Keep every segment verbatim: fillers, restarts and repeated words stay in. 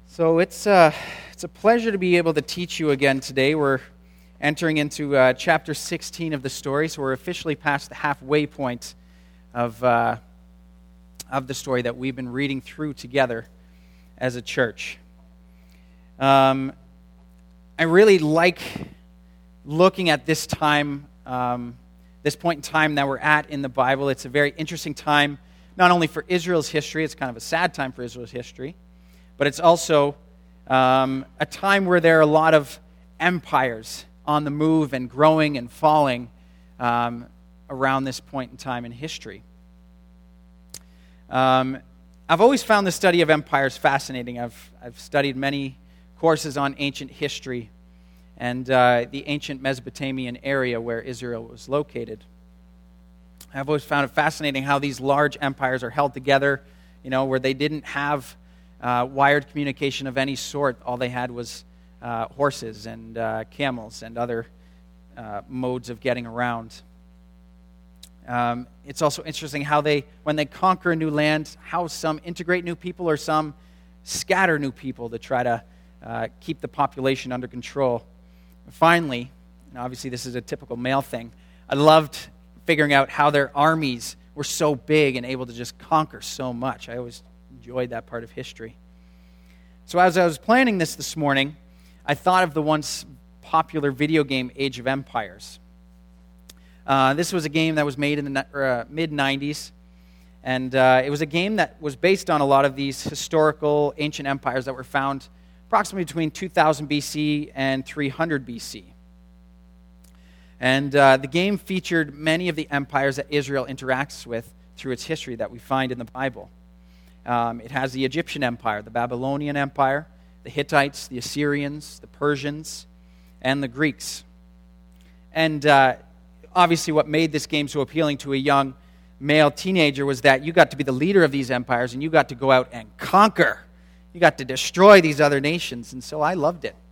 So it's uh, it's a pleasure to be able to teach you again today. We're entering into uh, chapter sixteen of the story, so we're officially past the halfway point of uh, of the story that we've been reading through together as a church. Um, I really like looking at this time, um, this point in time that we're at in the Bible. It's a very interesting time, not only for Israel's history. It's kind of a sad time for Israel's history. But it's also um, a time where there are a lot of empires on the move and growing and falling um, around this point in time in history. Um, I've always found the study of empires fascinating. I've I've studied many courses on ancient history and uh, the ancient Mesopotamian area where Israel was located. I've always found it fascinating how these large empires are held together, you know, where they didn't have Uh, wired communication of any sort. All they had was uh, horses and uh, camels and other uh, modes of getting around. Um, it's also interesting how they, when they conquer a new land, how some integrate new people or some scatter new people to try to uh, keep the population under control. Finally, and obviously this is a typical male thing, I loved figuring out how their armies were so big and able to just conquer so much. I always enjoyed that part of history. So as I was planning this this morning, I thought of the once popular video game Age of Empires. Uh, this was a game that was made in the uh, mid nineties, and uh, it was a game that was based on a lot of these historical ancient empires that were found approximately between two thousand B C and three hundred B C. And uh, the game featured many of the empires that Israel interacts with through its history that we find in the Bible. Um, it has the Egyptian Empire, the Babylonian Empire, the Hittites, the Assyrians, the Persians, and the Greeks. And uh, obviously what made this game so appealing to a young male teenager was that you got to be the leader of these empires and you got to go out and conquer. You got to destroy these other nations, and so I loved it.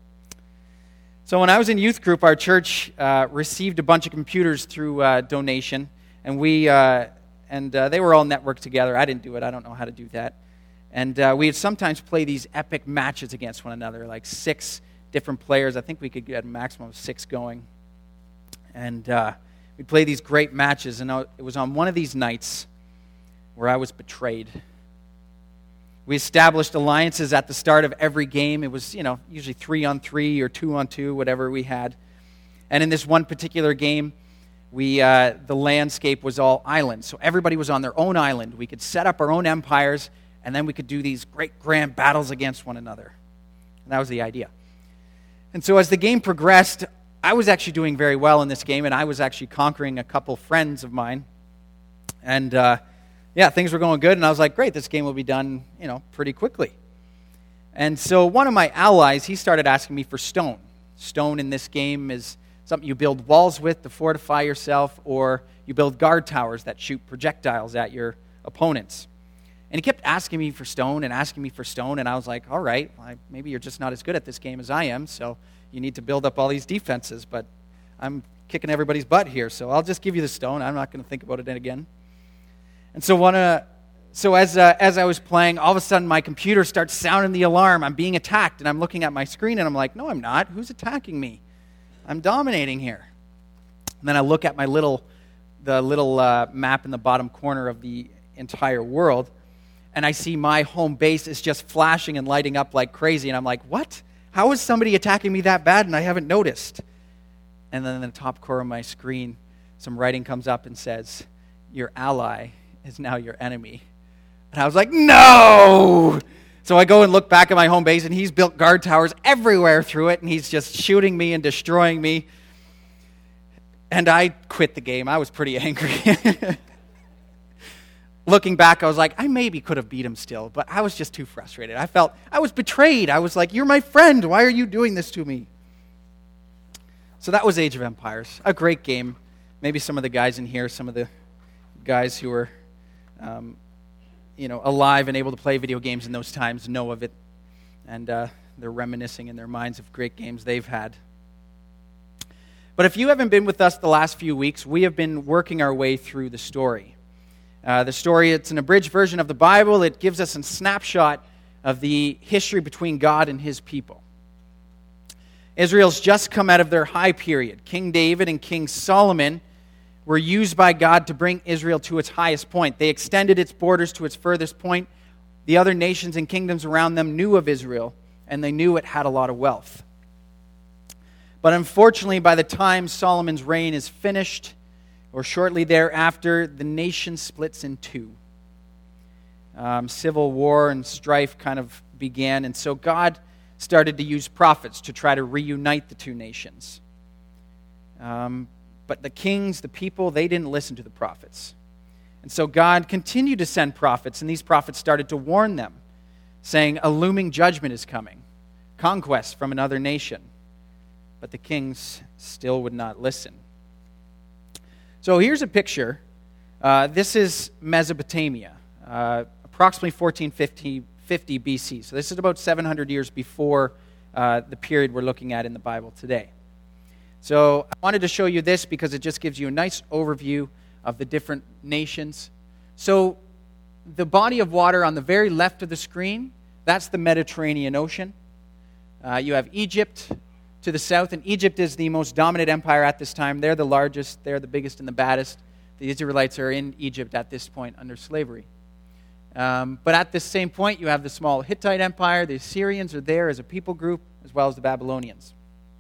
So when I was in youth group, our church uh, received a bunch of computers through uh, donation, and we... Uh, And uh, they were all networked together. I didn't do it. I don't know how to do that. And uh, we would sometimes play these epic matches against one another, like six different players. I think we could get a maximum of six going. And uh, we'd play these great matches. And it was on one of these nights where I was betrayed. We established alliances at the start of every game. It was, you know, usually three on three or two on two, whatever we had. And in this one particular game, We uh, the landscape was all islands, so everybody was on their own island. We could set up our own empires, and then we could do these great grand battles against one another. And that was the idea. And so as the game progressed, I was actually doing very well in this game, and I was actually conquering a couple friends of mine. And uh, yeah, things were going good, and I was like, great, this game will be done, you know, pretty quickly. And so one of my allies, he started asking me for stone. Stone in this game is something you build walls with to fortify yourself, or you build guard towers that shoot projectiles at your opponents. And he kept asking me for stone and asking me for stone, and I was like, all right, well, maybe you're just not as good at this game as I am, so you need to build up all these defenses, but I'm kicking everybody's butt here, so I'll just give you the stone. I'm not going to think about it again. And so one, uh, so as uh, as I was playing, all of a sudden my computer starts sounding the alarm. I'm being attacked, and I'm looking at my screen, and I'm like, no, I'm not. Who's attacking me? I'm dominating here. And then I look at my little, the little uh, map in the bottom corner of the entire world, and I see my home base is just flashing and lighting up like crazy, and I'm like, what? How is somebody attacking me that bad and I haven't noticed? And then in the top corner of my screen, some writing comes up and says, your ally is now your enemy. And I was like, no! So I go and look back at my home base, and he's built guard towers everywhere through it, and he's just shooting me and destroying me. And I quit the game. I was pretty angry. Looking back, I was like, I maybe could have beat him still, but I was just too frustrated. I felt I was betrayed. I was like, you're my friend. Why are you doing this to me? So that was Age of Empires, a great game. Maybe some of the guys in here, some of the guys who were... Um, you know, alive and able to play video games in those times know of it. And uh, they're reminiscing in their minds of great games they've had. But if you haven't been with us the last few weeks, we have been working our way through the story. Uh, the story, it's an abridged version of the Bible. It gives us a snapshot of the history between God and his people. Israel's just come out of their high period. King David and King Solomon were used by God to bring Israel to its highest point. They extended its borders to its furthest point. The other nations and kingdoms around them knew of Israel, and they knew it had a lot of wealth. But unfortunately, by the time Solomon's reign is finished, or shortly thereafter, the nation splits in two. Um, civil war and strife kind of began, and so God started to use prophets to try to reunite the two nations. Um, but the kings, the people, they didn't listen to the prophets. And so God continued to send prophets, and these prophets started to warn them, saying a looming judgment is coming, conquest from another nation. But the kings still would not listen. So here's a picture. Uh, this is Mesopotamia, uh, approximately fourteen fifty B C. So this is about seven hundred years before uh, the period we're looking at in the Bible today. So I wanted to show you this because it just gives you a nice overview of the different nations. So the body of water on the very left of the screen, that's the Mediterranean Ocean. Uh, you have Egypt to the south, and Egypt is the most dominant empire at this time. They're the largest, they're the biggest and the baddest. The Israelites are in Egypt at this point under slavery. Um, but at this same point, you have the small Hittite Empire. The Assyrians are there as a people group, as well as the Babylonians.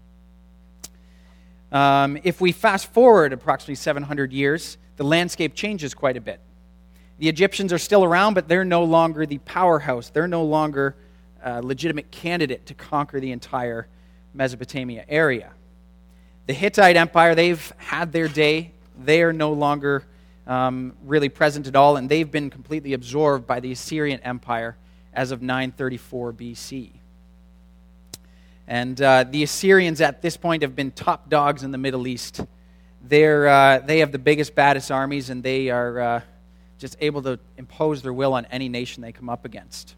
Um, if we fast forward approximately seven hundred years, the landscape changes quite a bit. The Egyptians are still around, but they're no longer the powerhouse. They're no longer a legitimate candidate to conquer the entire Mesopotamia area. The Hittite Empire, they've had their day. They are no longer um, really present at all, and they've been completely absorbed by the Assyrian Empire as of nine thirty-four B C. And uh, the Assyrians at this point have been top dogs in the Middle East. They're, uh, they have the biggest, baddest armies, and they are uh, just able to impose their will on any nation they come up against.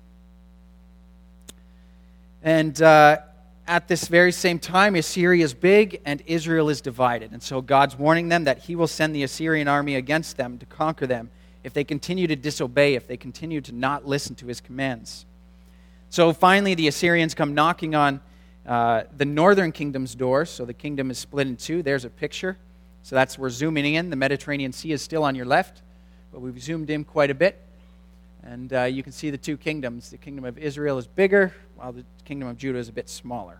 And uh, at this very same time, Assyria is big and Israel is divided. And so God's warning them that he will send the Assyrian army against them to conquer them if they continue to disobey, if they continue to not listen to his commands. So finally, the Assyrians come knocking on uh, the northern kingdom's door. So the kingdom is split in two. There's a picture. So that's, we're zooming in. The Mediterranean Sea is still on your left, but we've zoomed in quite a bit. And uh, you can see the two kingdoms. The kingdom of Israel is bigger, while the kingdom of Judah is a bit smaller.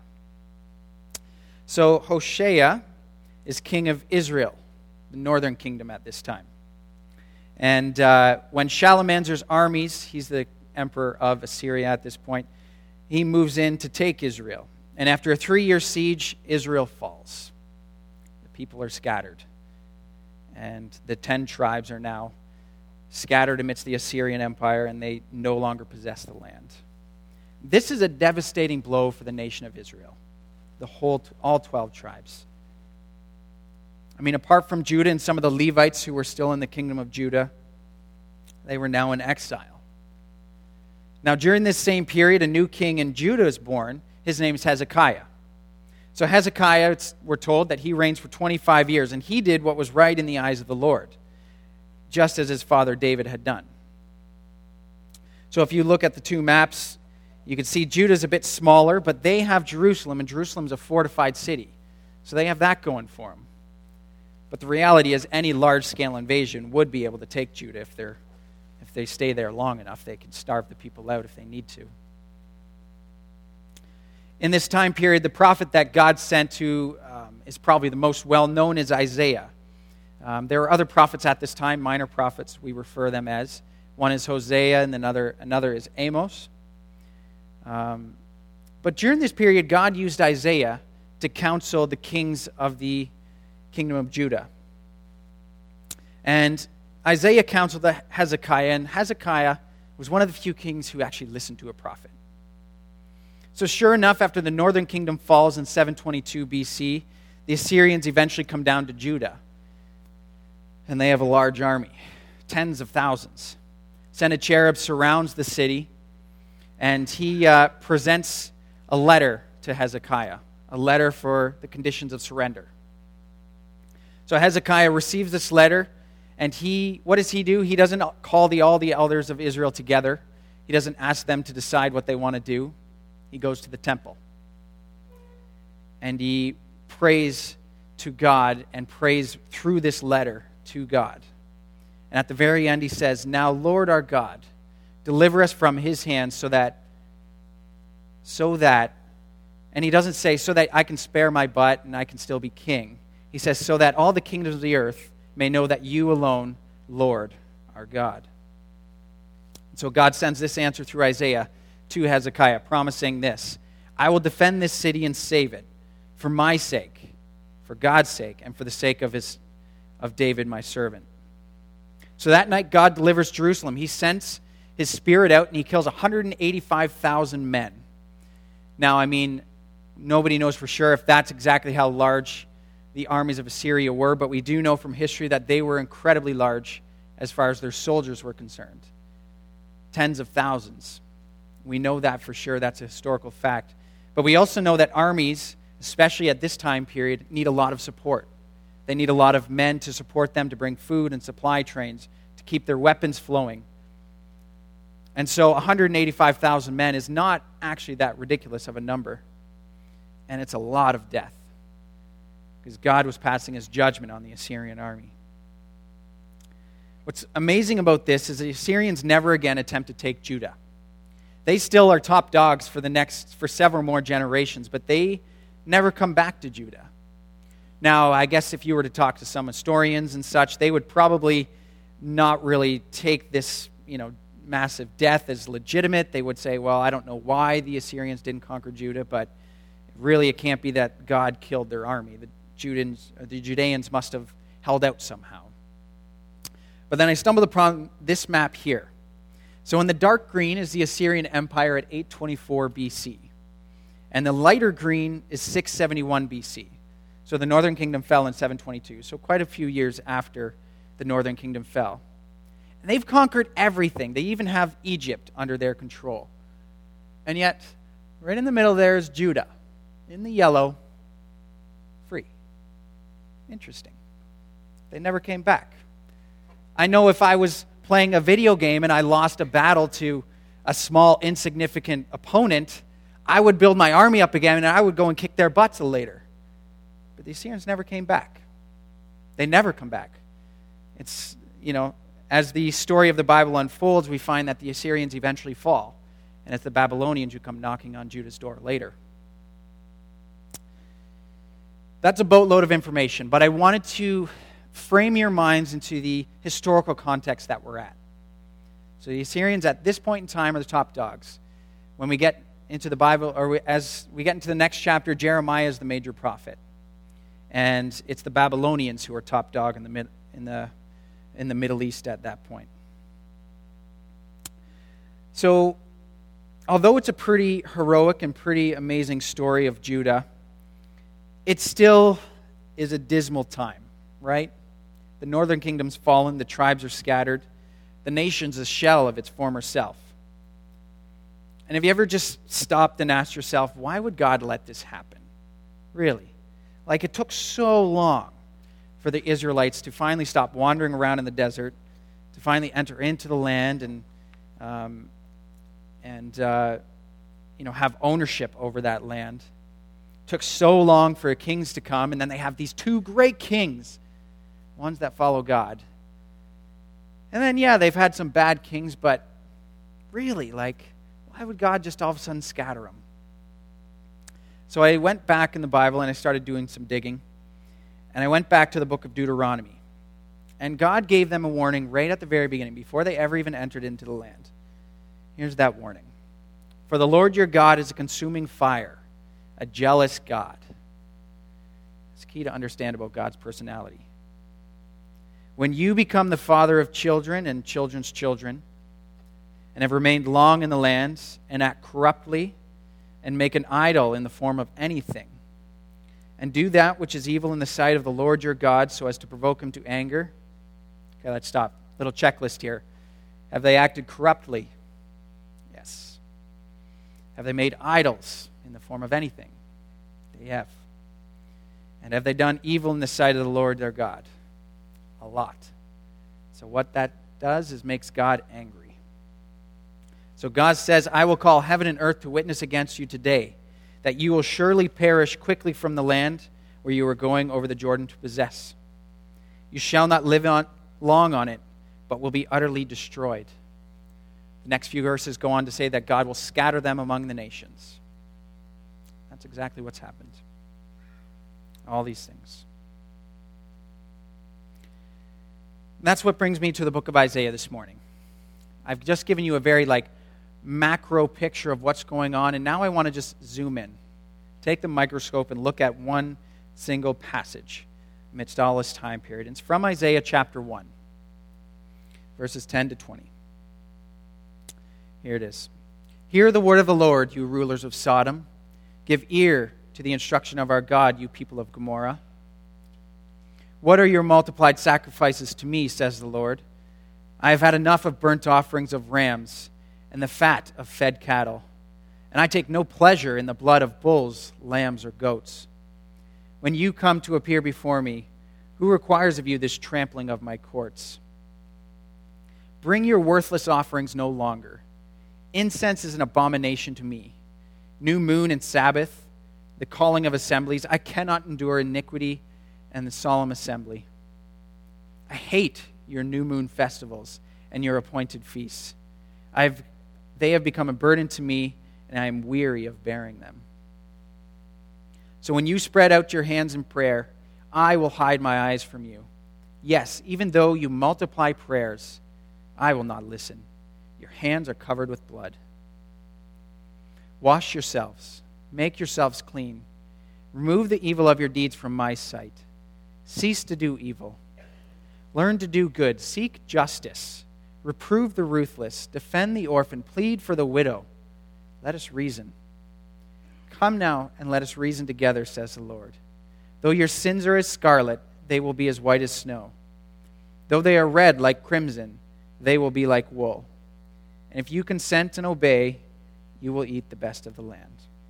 So Hoshea is king of Israel, the northern kingdom at this time. And uh, when Shalmaneser's armies, he's the emperor of Assyria at this point, he moves in to take Israel. And after a three-year siege, Israel falls. The people are scattered. And the ten tribes are now scattered amidst the Assyrian Empire, and they no longer possess the land. This is a devastating blow for the nation of Israel, the whole, all twelve tribes. I mean, apart from Judah and some of the Levites who were still in the kingdom of Judah, they were now in exile. Now, during this same period, a new king in Judah is born. His name is Hezekiah. So Hezekiah, it's, we're told that he reigns for twenty-five years, and he did what was right in the eyes of the Lord, just as his father David had done. So if you look at the two maps, you can see Judah's a bit smaller, but they have Jerusalem, and Jerusalem's a fortified city. So they have that going for them. But the reality is any large-scale invasion would be able to take Judah if they're if they stay there long enough. They can starve the people out if they need to. In this time period, the prophet that God sent to um, is probably the most well-known is Isaiah. Um, there are other prophets at this time, minor prophets, we refer them as. One is Hosea, and another, another is Amos. Um, but during this period, God used Isaiah to counsel the kings of the kingdom of Judah. And Isaiah counseled Hezekiah, and Hezekiah was one of the few kings who actually listened to a prophet. So sure enough, after the northern kingdom falls in seven twenty-two B C, the Assyrians eventually come down to Judah. And they have a large army, tens of thousands. Sennacherib surrounds the city, and he uh, presents a letter to Hezekiah, a letter for the conditions of surrender. So Hezekiah receives this letter, and he, what does he do? He doesn't call the, all the elders of Israel together. He he doesn't ask them to decide what they want to do. He goes to the temple. And he prays to God and prays through this letter to God. And at the very end he says, "Now, Lord our God, deliver us from his hand so that, so that, and he doesn't say, so that I can spare my butt and I can still be king. He says, so that all the kingdoms of the earth may know that you alone, Lord, are God." And so God sends this answer through Isaiah to Hezekiah, promising this: "I will defend this city and save it for my sake, for God's sake, and for the sake of his of David, my servant." So that night, God delivers Jerusalem. He sends his spirit out and he kills one hundred eighty-five thousand men. Now, I mean, nobody knows for sure if that's exactly how large the armies of Assyria were, but we do know from history that they were incredibly large as far as their soldiers were concerned. Tens of thousands. We know that for sure. That's a historical fact. But we also know that armies, especially at this time period, need a lot of support. They need a lot of men to support them, to bring food and supply trains, to keep their weapons flowing. And so one hundred eighty-five thousand men is not actually that ridiculous of a number. And it's a lot of death, because God was passing his judgment on the Assyrian army. What's amazing about this is the Assyrians never again attempt to take Judah. They still are top dogs for the next for several more generations, but they never come back to Judah. Now, I guess if you were to talk to some historians and such, they would probably not really take this, you know, massive death as legitimate. They would say, well, I don't know why the Assyrians didn't conquer Judah, but really it can't be that God killed their army. The Judeans, the Judeans must have held out somehow. But then I stumbled upon this map here. So in the dark green is the Assyrian Empire at eight twenty-four B C. And the lighter green is six seventy-one B C. So the northern kingdom fell in seven twenty-two, so quite a few years after the northern kingdom fell. And they've conquered everything. They even have Egypt under their control. And yet, right in the middle there is Judah, in the yellow, free. Interesting. They never came back. I know if I was playing a video game and I lost a battle to a small, insignificant opponent, I would build my army up again and I would go and kick their butts later. But the Assyrians never came back. They never come back. It's, you know, as the story of the Bible unfolds, we find that the Assyrians eventually fall. And it's the Babylonians who come knocking on Judah's door later. That's a boatload of information, but I wanted to frame your minds into the historical context that we're at. So the Assyrians at this point in time are the top dogs. When we get into the Bible, or we, as we get into the next chapter, Jeremiah is the major prophet. And it's the Babylonians who are top dog in the mid, in the in the Middle East at that point. So, although it's a pretty heroic and pretty amazing story of Judah, it still is a dismal time, right? The northern kingdom's fallen, the tribes are scattered, the nation's a shell of its former self. And have you ever just stopped and asked yourself, why would God let this happen? Really? Like, it took so long for the Israelites to finally stop wandering around in the desert, to finally enter into the land and um, and uh, you know have ownership over that land. It took so long for kings to come, and then they have these two great kings, ones that follow God. And then, yeah, they've had some bad kings, but really, like, why would God just all of a sudden scatter them? So I went back in the Bible and I started doing some digging. And I went back to the book of Deuteronomy. And God gave them a warning right at the very beginning, before they ever even entered into the land. Here's that warning. For the Lord your God is a consuming fire, a jealous God. It's key to understand about God's personality. When you become the father of children and children's children, and have remained long in the land, and act corruptly, and make an idol in the form of anything, and do that which is evil in the sight of the Lord your God, so as to provoke him to anger. Okay, let's stop. Little checklist here. Have they acted corruptly? Yes. Have they made idols in the form of anything? They have. And have they done evil in the sight of the Lord their God? A lot. So what that does is makes God angry. So God says, I will call heaven and earth to witness against you today, that you will surely perish quickly from the land where you are going over the Jordan to possess. You shall not live on long on it, but will be utterly destroyed. The next few verses go on to say that God will scatter them among the nations. That's exactly what's happened. All these things. And that's what brings me to the book of Isaiah this morning. I've just given you a very like macro picture of what's going on, and now I want to just zoom in. Take the microscope and look at one single passage amidst all this time period. It's from Isaiah chapter one, verses ten to twenty. Here it is. Hear the word of the Lord, you rulers of Sodom. Give ear to the instruction of our God, you people of Gomorrah. What are your multiplied sacrifices to me, says the Lord? I have had enough of burnt offerings of rams and the fat of fed cattle, and I take no pleasure in the blood of bulls, lambs, or goats. When you come to appear before me, who requires of you this trampling of my courts? Bring your worthless offerings no longer. Incense is an abomination to me. New moon and Sabbath, the calling of assemblies. I cannot endure iniquity and the solemn assembly. I hate your new moon festivals and your appointed feasts. I've, they have become a burden to me, and I am weary of bearing them. So when you spread out your hands in prayer, I will hide my eyes from you. Yes, even though you multiply prayers, I will not listen. Your hands are covered with blood. Wash yourselves. Make yourselves clean. Remove the evil of your deeds from my sight. Cease to do evil. Learn to do good. Seek justice. Reprove the ruthless. Defend the orphan. Plead for the widow. Let us reason. Come now and let us reason together, says the Lord. Though your sins are as scarlet, they will be as white as snow. Though they are red like crimson, they will be like wool. And if you consent and obey, you will eat the best of the land.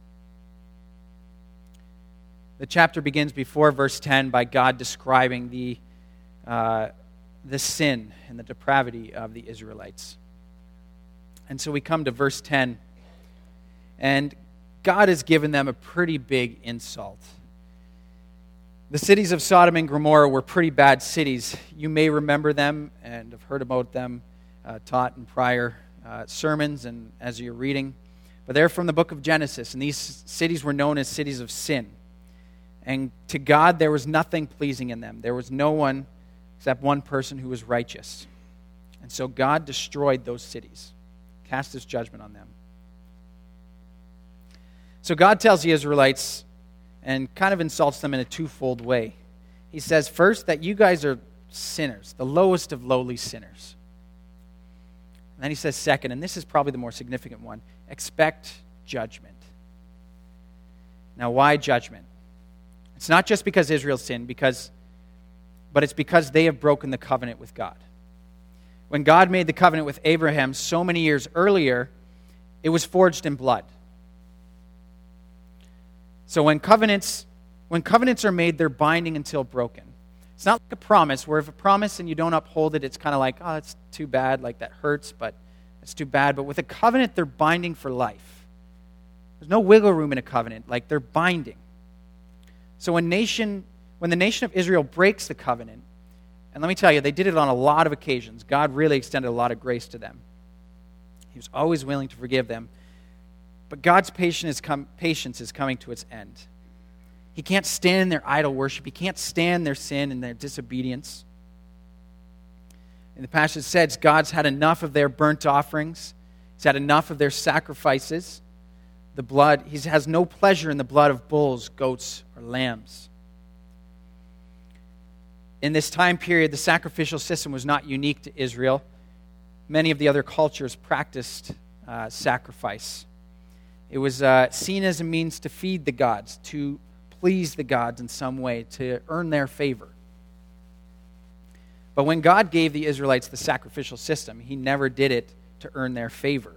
The chapter begins before verse ten by God describing the, uh, the sin and the depravity of the Israelites. And so we come to verse ten, and God has given them a pretty big insult. The cities of Sodom and Gomorrah were pretty bad cities. You may remember them and have heard about them uh, taught in prior uh, sermons and as you're reading. But they're from the book of Genesis, and these cities were known as cities of sin. And to God, there was nothing pleasing in them. There was no one except one person who was righteous. And so God destroyed those cities, cast his judgment on them. So God tells the Israelites and kind of insults them in a twofold way. He says, first, that you guys are sinners, the lowest of lowly sinners. And then he says, second, and this is probably the more significant one, expect judgment. Now, why judgment? It's not just because Israel sinned, because, but it's because they have broken the covenant with God. When God made the covenant with Abraham so many years earlier, it was forged in blood. So when covenants, when covenants are made, they're binding until broken. It's not like a promise, where if a promise and you don't uphold it, it's kind of like, oh, it's too bad, like that hurts, but it's too bad. But with a covenant, they're binding for life. There's no wiggle room in a covenant, like they're binding. So when nation, when the nation of Israel breaks the covenant, and let me tell you, they did it on a lot of occasions. God really extended a lot of grace to them. He was always willing to forgive them. But God's patience is, com- patience is coming to its end. He can't stand their idol worship. He can't stand their sin and their disobedience. In the passage it says, God's had enough of their burnt offerings. He's had enough of their sacrifices. The blood, he has no pleasure in the blood of bulls, goats, or lambs. In this time period, the sacrificial system was not unique to Israel. Many of the other cultures practiced uh, sacrifice. It was uh, seen as a means to feed the gods, to please the gods in some way, to earn their favor. But when God gave the Israelites the sacrificial system, he never did it to earn their favor.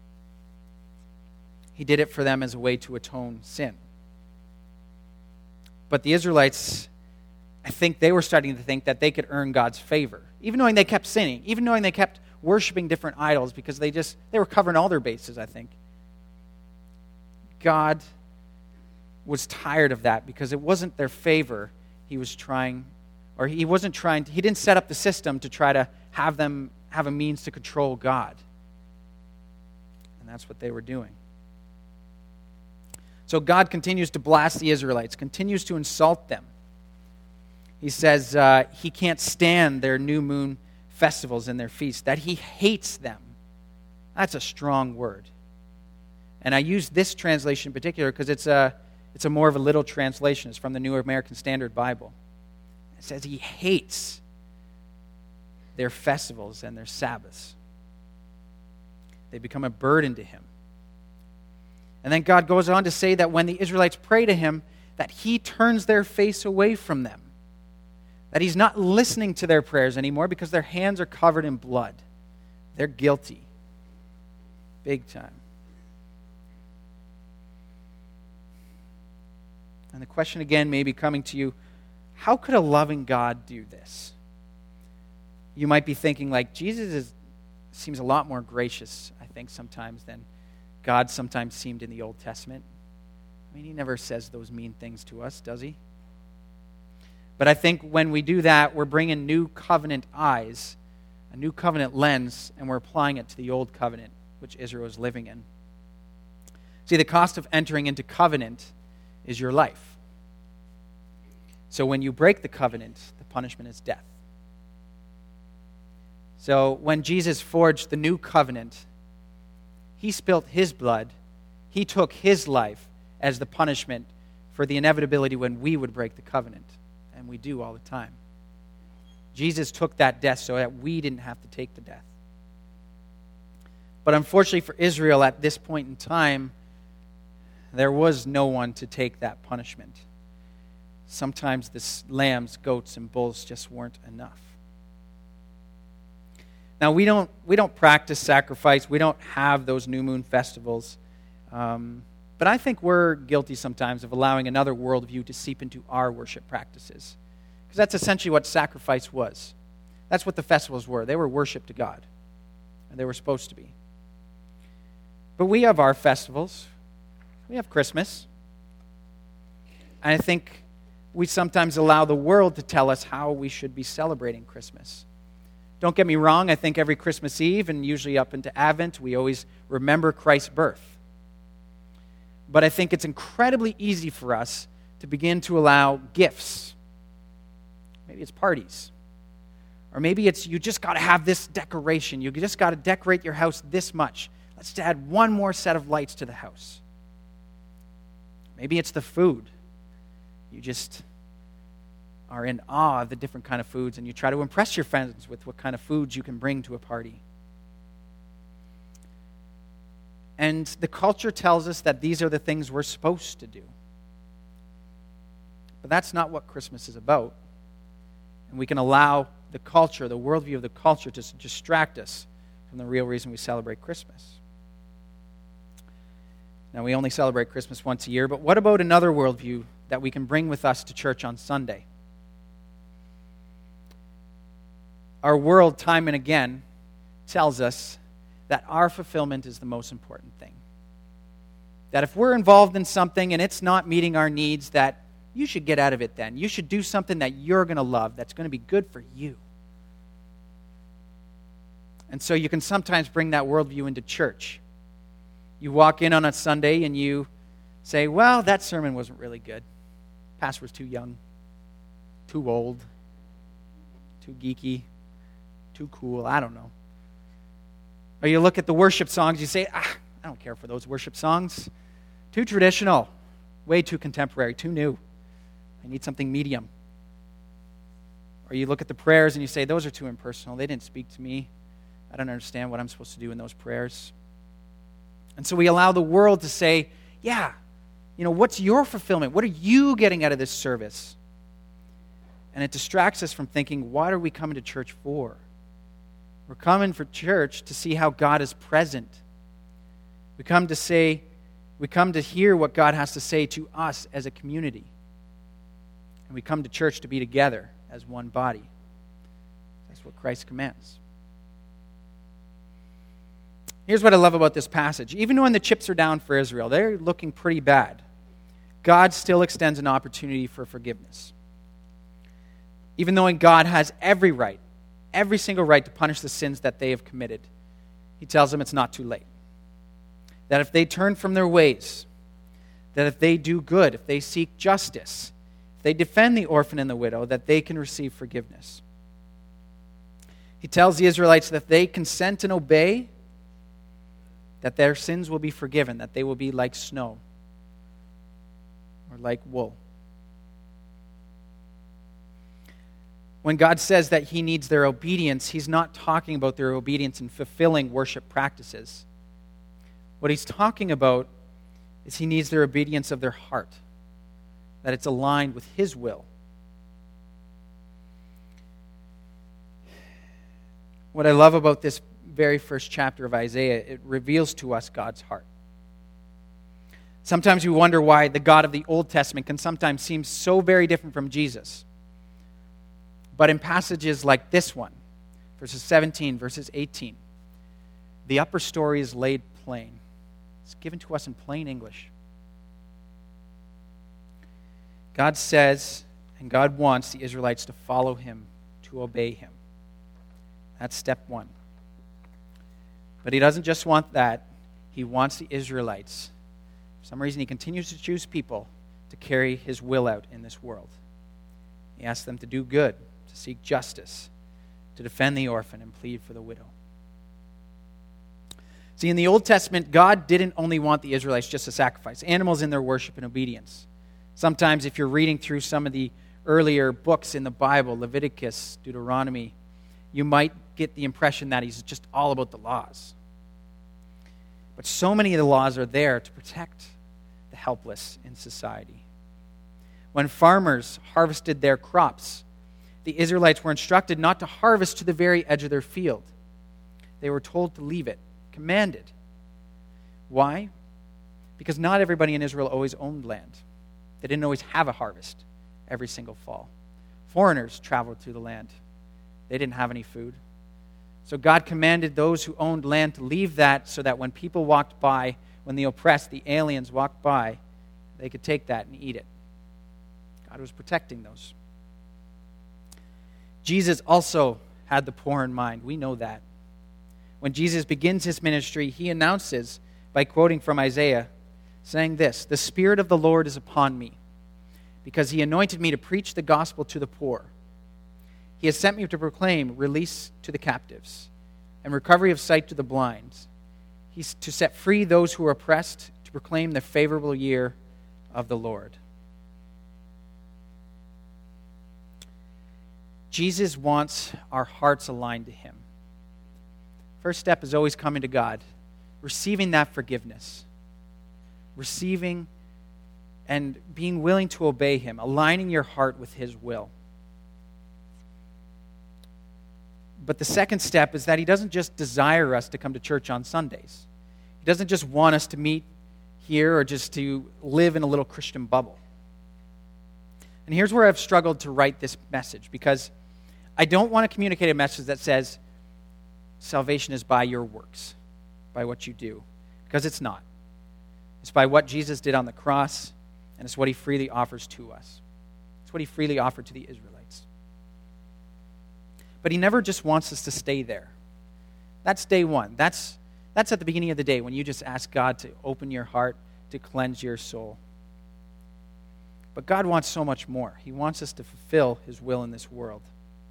He did it for them as a way to atone sin. But the Israelites, I think they were starting to think that they could earn God's favor. Even knowing they kept sinning, even knowing they kept worshiping different idols because they just, they were covering all their bases, I think. God was tired of that because it wasn't their favor. He was trying, or he wasn't trying, to, he didn't set up the system to try to have them have a means to control God. And that's what they were doing. So God continues to blast the Israelites, continues to insult them. He says uh, he can't stand their new moon festivals and their feasts, that he hates them. That's a strong word. And I use this translation in particular because it's a, it's a more of a little translation. It's from the New American Standard Bible. It says he hates their festivals and their Sabbaths. They become a burden to him. And then God goes on to say that when the Israelites pray to him, that he turns their face away from them. That he's not listening to their prayers anymore because their hands are covered in blood. They're guilty. Big time. And the question again may be coming to you, how could a loving God do this? You might be thinking like, Jesus is, seems a lot more gracious, I think, sometimes than God sometimes seemed in the Old Testament. I mean, he never says those mean things to us, does he? But I think when we do that, we're bringing new covenant eyes, a new covenant lens, and we're applying it to the old covenant, which Israel is living in. See, the cost of entering into covenant is your life. So when you break the covenant, the punishment is death. So when Jesus forged the new covenant, he spilt his blood, he took his life as the punishment for the inevitability when we would break the covenant. And we do all the time. Jesus took that death so that we didn't have to take the death. But unfortunately for Israel at this point in time, there was no one to take that punishment. Sometimes the lambs, goats, and bulls just weren't enough. Now, we don't we don't practice sacrifice. We don't have those new moon festivals. Um, but I think we're guilty sometimes of allowing another worldview to seep into our worship practices. Because that's essentially what sacrifice was. That's what the festivals were. They were worship to God. And they were supposed to be. But we have our festivals. We have Christmas. And I think we sometimes allow the world to tell us how we should be celebrating Christmas. Don't get me wrong, I think every Christmas Eve and usually up into Advent, we always remember Christ's birth. But I think it's incredibly easy for us to begin to allow gifts. Maybe it's parties. Or maybe it's you just got to have this decoration. You just got to decorate your house this much. Let's add one more set of lights to the house. Maybe it's the food. You just are in awe of the different kind of foods, and you try to impress your friends with what kind of foods you can bring to a party. And the culture tells us that these are the things we're supposed to do. But that's not what Christmas is about. And we can allow the culture, the worldview of the culture, to distract us from the real reason we celebrate Christmas. Now, we only celebrate Christmas once a year, but what about another worldview that we can bring with us to church on Sunday? Our world, time and again, tells us that our fulfillment is the most important thing. That if we're involved in something and it's not meeting our needs, that you should get out of it then. You should do something that you're going to love, that's going to be good for you. And so you can sometimes bring that worldview into church. You walk in on a Sunday and you say, well, that sermon wasn't really good. Pastor was too young, too old, too geeky, too cool, I don't know. Or you look at the worship songs, you say, ah, I don't care for those worship songs. Too traditional, way too contemporary, too new. I need something medium. Or you look at the prayers and you say, those are too impersonal. They didn't speak to me. I don't understand what I'm supposed to do in those prayers. And so we allow the world to say, yeah, you know, what's your fulfillment? What are you getting out of this service? And it distracts us from thinking, what are we coming to church for? We're coming for church to see how God is present. We come to say, we come to hear what God has to say to us as a community. And we come to church to be together as one body. That's what Christ commands. Here's what I love about this passage. Even when the chips are down for Israel, they're looking pretty bad. God still extends an opportunity for forgiveness. Even knowing God has every right, every single right to punish the sins that they have committed, he tells them it's not too late. That if they turn from their ways, that if they do good, if they seek justice, if they defend the orphan and the widow, that they can receive forgiveness. He tells the Israelites that if they consent and obey, that their sins will be forgiven, that they will be like snow or like wool. When God says that he needs their obedience, he's not talking about their obedience in fulfilling worship practices. What he's talking about is he needs their obedience of their heart, that it's aligned with his will. What I love about this very first chapter of Isaiah, it reveals to us God's heart. Sometimes we wonder why the God of the Old Testament can sometimes seem so very different from Jesus. But in passages like this one, verses seventeen, verses eighteen, the upper story is laid plain. It's given to us in plain English. God says, and God wants the Israelites to follow him, to obey him. That's step one. But he doesn't just want that. He wants the Israelites. For some reason, he continues to choose people to carry his will out in this world. He asks them to do good, to seek justice, to defend the orphan and plead for the widow. See, in the Old Testament, God didn't only want the Israelites just to sacrifice animals in their worship and obedience. Sometimes if you're reading through some of the earlier books in the Bible, Leviticus, Deuteronomy, you might get the impression that he's just all about the laws. But so many of the laws are there to protect the helpless in society. When farmers harvested their crops, the Israelites were instructed not to harvest to the very edge of their field. They were told to leave it, commanded. Why? Because not everybody in Israel always owned land. They didn't always have a harvest every single fall. Foreigners traveled through the land. They didn't have any food. So God commanded those who owned land to leave that so that when people walked by, when the oppressed, the aliens walked by, they could take that and eat it. God was protecting those. Jesus also had the poor in mind. We know that. When Jesus begins his ministry, he announces by quoting from Isaiah, saying this, "The Spirit of the Lord is upon me, because he anointed me to preach the gospel to the poor. He has sent me to proclaim release to the captives and recovery of sight to the blind. He's to set free those who are oppressed, to proclaim the favorable year of the Lord." Jesus wants our hearts aligned to him. First step is always coming to God, receiving that forgiveness, receiving and being willing to obey him, aligning your heart with his will. But the second step is that he doesn't just desire us to come to church on Sundays. He doesn't just want us to meet here or just to live in a little Christian bubble. And here's where I've struggled to write this message, because I don't want to communicate a message that says salvation is by your works, by what you do, because it's not. It's by what Jesus did on the cross, and it's what he freely offers to us. It's what he freely offered to the Israelites. But he never just wants us to stay there. That's day one. That's, that's at the beginning of the day when you just ask God to open your heart, to cleanse your soul. But God wants so much more. He wants us to fulfill his will in this world.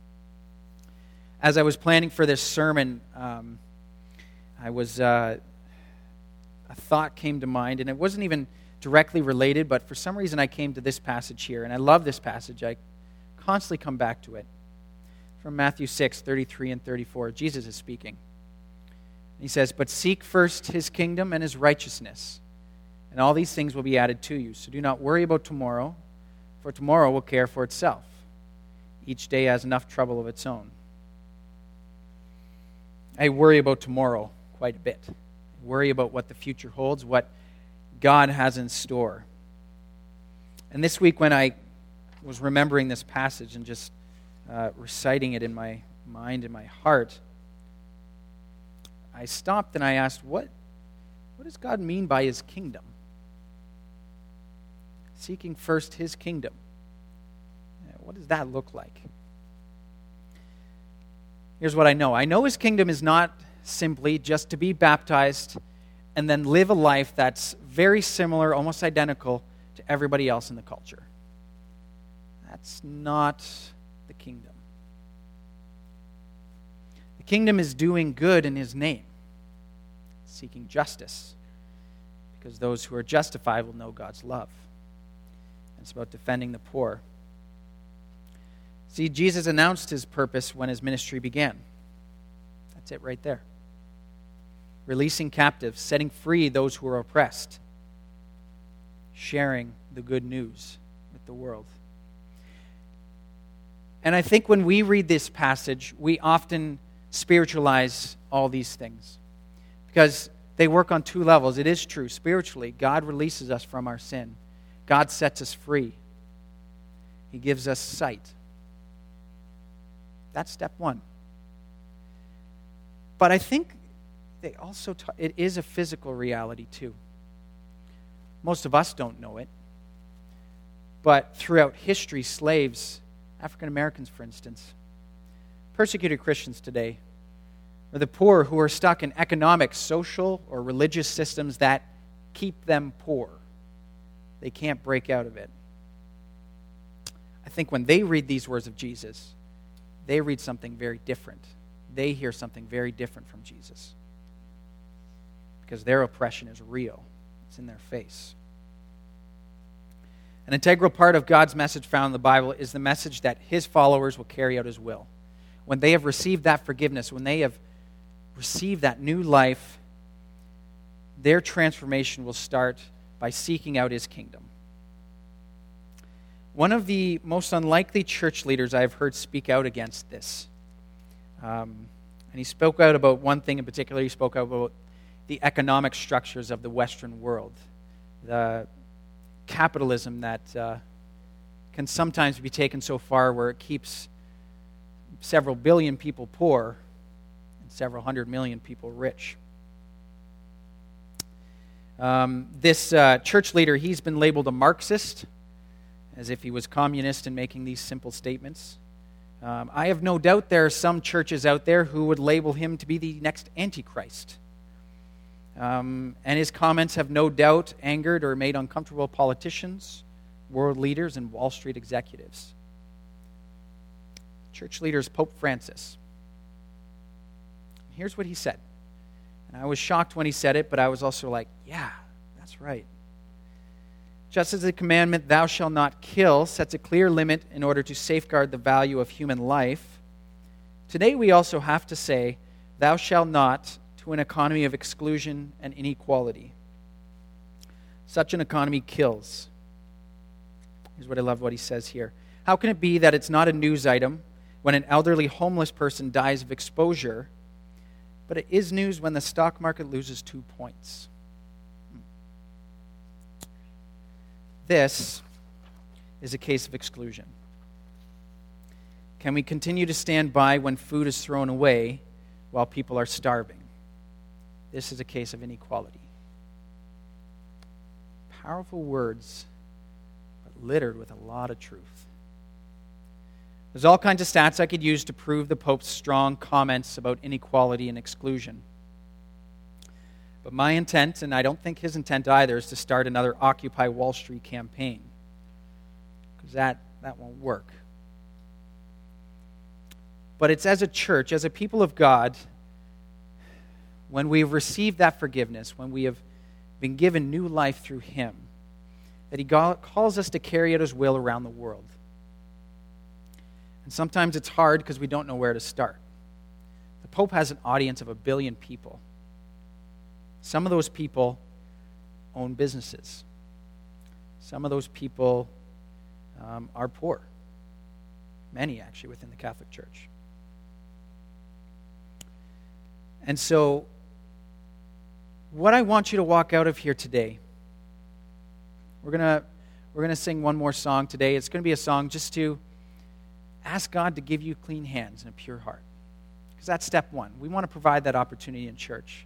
As I was planning for this sermon, um, I was uh, a thought came to mind, and it wasn't even directly related, but for some reason I came to this passage here, and I love this passage. I constantly come back to it. From Matthew six, thirty-three and thirty-four, Jesus is speaking. He says, "But seek first his kingdom and his righteousness, and all these things will be added to you. So do not worry about tomorrow, for tomorrow will care for itself. Each day has enough trouble of its own." I worry about tomorrow quite a bit. I worry about what the future holds, what God has in store. And this week when I was remembering this passage and just uh, reciting it in my mind and my heart, I I stopped and I asked, what, what does God mean by his kingdom? Seeking first his kingdom. What does that look like? Here's what I know. I know his kingdom is not simply just to be baptized and then live a life that's very similar, almost identical to everybody else in the culture. That's not the kingdom. The kingdom is doing good in his name, seeking justice, because those who are justified will know God's love. And it's about defending the poor. See, Jesus announced his purpose when his ministry began. That's it right there. Releasing captives, setting free those who are oppressed, sharing the good news with the world. And I think when we read this passage, we often spiritualize all these things because they work on two levels. It is true. Spiritually, God releases us from our sin. God sets us free. He gives us sight. That's step one. But I think they also ta- it is a physical reality too. Most of us don't know it. But throughout history, slaves, African Americans, for instance, persecuted Christians today, or the poor who are stuck in economic, social, or religious systems that keep them poor. They can't break out of it. I think when they read these words of Jesus, they read something very different. They hear something very different from Jesus. Because their oppression is real. It's in their face. An integral part of God's message found in the Bible is the message that his followers will carry out his will. When they have received that forgiveness, when they have received that new life, their transformation will start by seeking out his kingdom. One of the most unlikely church leaders I've heard speak out against this, um, and he spoke out about one thing in particular. He spoke out about the economic structures of the Western world, the capitalism that uh, can sometimes be taken so far where it keeps several billion people poor and several hundred million people rich. Um, this uh, church leader, he's been labeled a Marxist, as if he was communist in making these simple statements. Um, I have no doubt there are some churches out there who would label him to be the next Antichrist. Um, and his comments have no doubt angered or made uncomfortable politicians, world leaders, and Wall Street executives. Church leader is Pope Francis. Here's what he said. And I was shocked when he said it, but I was also like, yeah, that's right. Just as the commandment, thou shalt not kill, sets a clear limit in order to safeguard the value of human life, today we also have to say, thou shalt not, to an economy of exclusion and inequality. Such an economy kills. Here's what I love what he says here. How can it be that it's not a news item when an elderly homeless person dies of exposure, but it is news when the stock market loses two points? This is a case of exclusion. Can we continue to stand by when food is thrown away while people are starving? This is a case of inequality. Powerful words, but littered with a lot of truth. There's all kinds of stats I could use to prove the Pope's strong comments about inequality and exclusion. But my intent, and I don't think his intent either, is to start another Occupy Wall Street campaign. Because that, that won't work. But it's as a church, as a people of God, when we have received that forgiveness, when we have been given new life through him, that he calls us to carry out his will around the world. And sometimes it's hard because we don't know where to start. The Pope has an audience of a billion people. Some of those people own businesses. Some of those people um, are poor. Many, actually, within the Catholic Church. And so, what I want you to walk out of here today, we're gonna we're gonna sing one more song today. It's going to be a song just to ask God to give you clean hands and a pure heart. because that's step one. We want to provide that opportunity in church.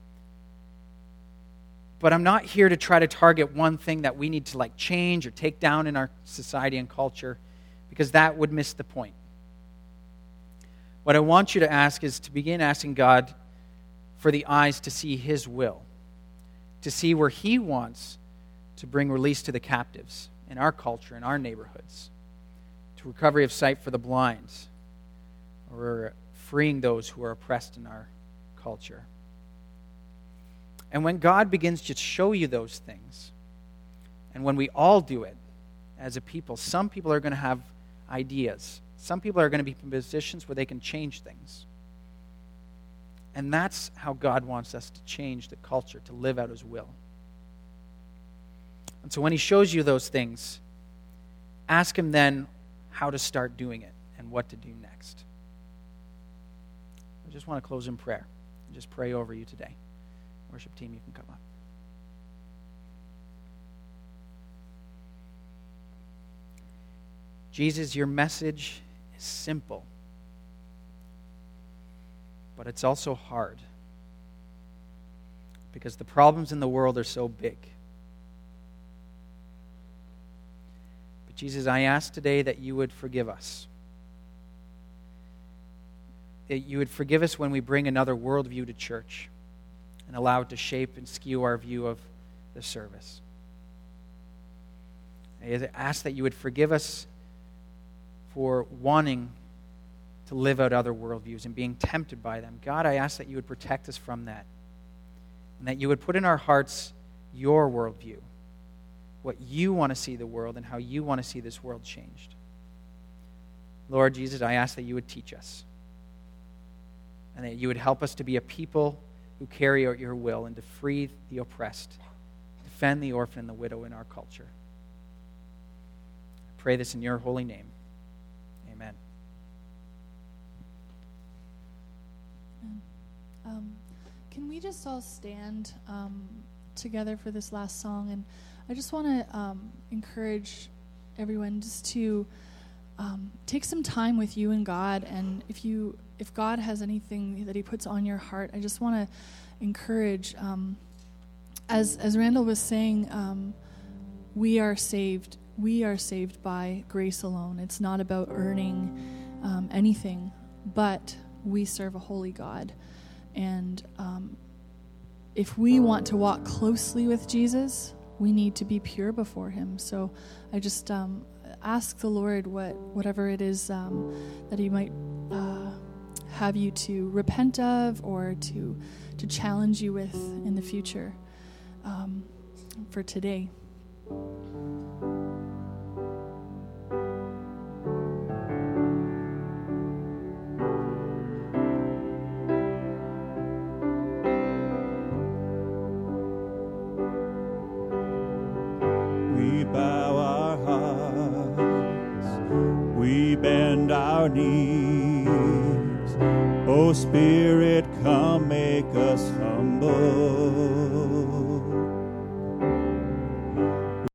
But I'm not here to try to target one thing that we need to like change or take down in our society and culture, because that would miss the point. What I want you to ask is to begin asking God for the eyes to see His will, to see where He wants to bring release to the captives in our culture, in our neighborhoods, to recovery of sight for the blind, or freeing those who are oppressed in our culture. And when God begins to show you those things, and when we all do it as a people, some people are going to have ideas. Some people are going to be in positions where they can change things. And that's how God wants us to change the culture, to live out His will. And so when He shows you those things, ask Him then how to start doing it and what to do next. I just want to close in prayer and just pray over you today. Worship team, you can come up. Jesus, your message is simple, but it's also hard, because the problems in the world are so big. But Jesus, I ask today that you would forgive us. That you would forgive us when we bring another worldview to church and allow it to shape and skew our view of the service. I ask that you would forgive us for wanting to live out other worldviews and being tempted by them. God, I ask that you would protect us from that, and that you would put in our hearts your worldview, what you want to see the world and how you want to see this world changed. Lord Jesus, I ask that you would teach us, and that you would help us to be a people who carry out your will and to free the oppressed, defend the orphan and the widow in our culture. I pray this in your holy name. Amen. Um, can we just all stand um, together for this last song? And I just want to um, encourage everyone just to um, take some time with you and God. And if you, if God has anything that He puts on your heart, I just want to encourage. Um, as as Randall was saying, um, we are saved. We are saved by grace alone. It's not about earning um, anything, but we serve a holy God. And um, if we want to walk closely with Jesus, we need to be pure before Him. So I just um, ask the Lord what whatever it is um, that He might uh, have you to repent of, or to to challenge you with in the future um, for today. We bow our hearts, we bend our knees. O Spirit, come make us humble.